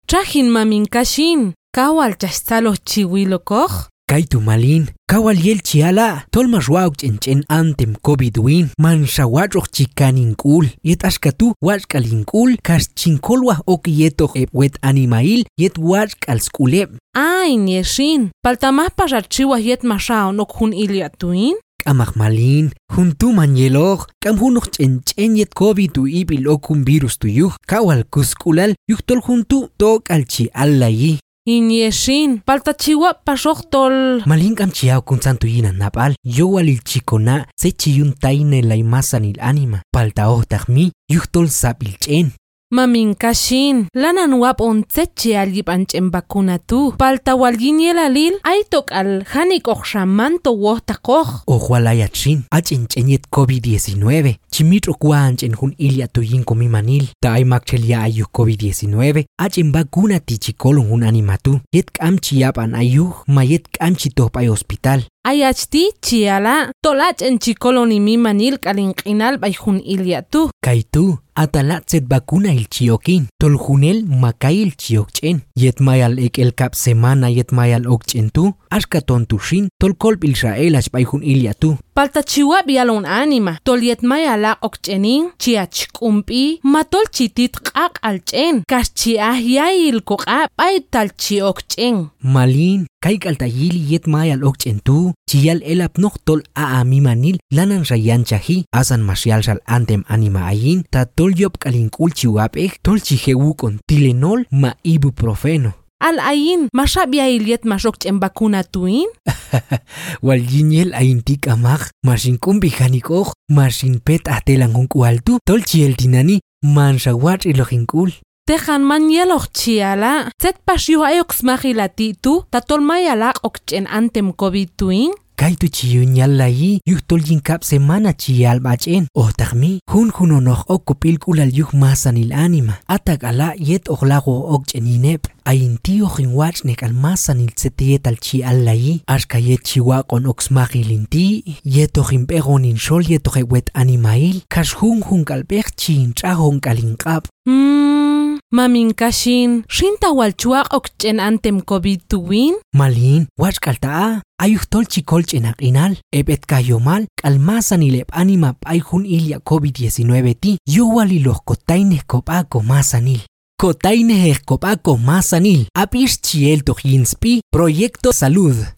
Trahin maminkashin, kawal chastalo chiwilokoj. Kaitu malin, kawal yel chiala, tolmas wauch en antem COVID-win, man shawachok chikaninkul, yet ashkatu wachkalinkul, kas chinkolwa okieto wet animail, yet wachkal skuleb. Ay, nieshin, paltamah pasarchiwa yet mashao nokhun iliatuin? Kamak malin, juntu manyelog, kam hunok chen yet COVID tu ibil okum virus tu yuh, kawal kuskulal, yuhtol juntu tok al chialayi. Inyeshin, paltachiwa pasoktol. Malin kam chiao kun santuina napal, yo walil chikona, se chiyun taine la imasanil anima, palta ohtagmi, yuhtol sapil chen. Maminkashin, lanan wap ontseche alip anchen bakunatu. Palta walginielalil, aitok al hanik okshamanto wohtakoj. Ohualayachin, achenyet COVID-19. Chimitro kuanchen hun ilia tuyin komimanil. Ta ay makchelia ayu COVID-19. Achen bakuna tichikolon hun animatu. Yet kamchi yapan ayu, mayet kamchi topay hospital. Ayachti chiala, tolach en chikoloni mimanil kalinkinal bay hun iliatu. Kaitu. Atalatset bakuna il chiokin, tolhunel makail chiokchen, yet mayal ek el kap semana yet mayal okchentu, ashkaton tushin, tolkolp Israel ashpayhun iliatu. Paltachiwa bialon anima, toliet mayala okchenin, chiachkumpi, matol chitit kak alchen, kaschiahiail kokap ay tal chiokchen. Malin, kai kaltayili yet mayal okchentu, chial elap noktol aamimanil, lanan rayan chahi, asan masyal shal antem anima ayin, tatol yop kalinkul chiwapek, tol chihewu con Tylenol ma ibuprofeno. Al ayin, mashabia iliet masokchen bakuna tuin? Wal yiniel ayintik amag, masin kumbi hanikoj, masin pet atelangun kualtu, tol chiel tinani, man shawat ilohinkul. Tejan man yeloj chiala, set pasyo ayoks mahilatitu, tatol mayalak okchen antem COVID tuin? Kaitu chiyun yalayi, yuhtol yinkap semana chiyal bachen. Ohtagmi, hunonoch okupil kulal yuh masanil anima. Atag ala yet ohlago okcheninep. Ayinti ojinwach nekal masanil setiet al chiyalayi. Ashka yet chiwakon oksmahilinti, yet ojimpegonin shol yet ojewet animail. Kash hun kalpech chin chahon kalinkap. Maminkashin, shinta walchuak okchen antem COVID tuwin? Malin, wach kaltaa. Ayuhtol chikolchen inal, ebet kayomal, kalmasanilep anima ayhun ilia COVID-19 ti, yowaliloh kotaineh kopako masanil. Kotaineh kopako masanil, apish chiel tojinspi, Proyecto Salud.